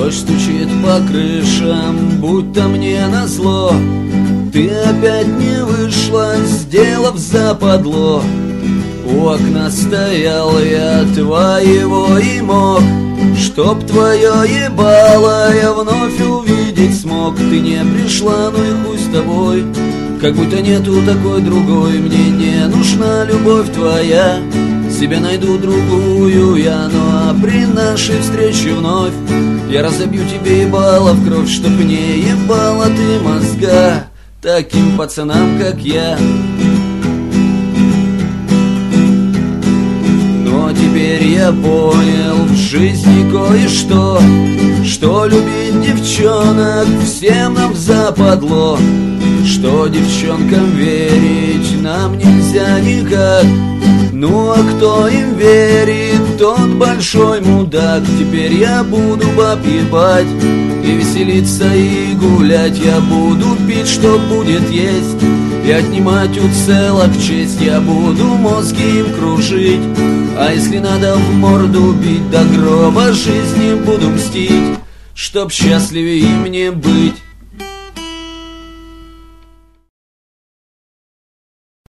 Дождь стучит по крышам, будто мне назло. Ты опять не вышла, сделав западло. У окна стоял я твоего и мог, чтоб твое ебало я вновь увидеть смог. Ты не пришла, ну и хуй с тобой, как будто нету такой другой. Мне не нужна любовь твоя, себе найду другую я. Ну а при нашей встрече вновь я разобью тебе ебало в кровь, чтоб не ебала ты мозга таким пацанам, как я. Но теперь я понял в жизни кое-что, что любить девчонок всем нам западло, что девчонкам верить нам нельзя никак. Ну а кто им верит, тот большой мудак. Теперь я буду баб ебать и веселиться и гулять. Я буду пить, что будет есть, и отнимать у целок честь. Я буду мозги им кружить, а если надо в морду бить, до гроба жизни буду мстить, чтоб счастливее им не быть.